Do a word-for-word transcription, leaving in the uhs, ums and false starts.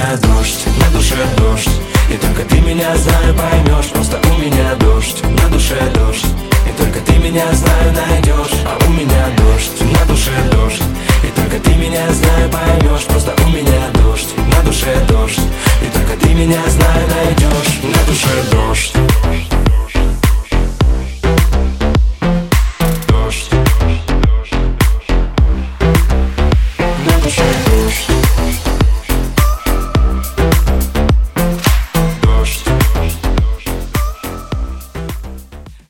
меня дождь, на душе дождь. И только ты меня, знаю, поймешь. Просто у меня дождь, на душе дождь. И только ты меня, знаю, найдешь. А у меня дождь, на душе дождь. И только ты меня, знаю, поймешь. Просто у меня дождь, на душе дождь. И только ты меня, знаю, найдешь. На душе дождь. Дождь. На душе.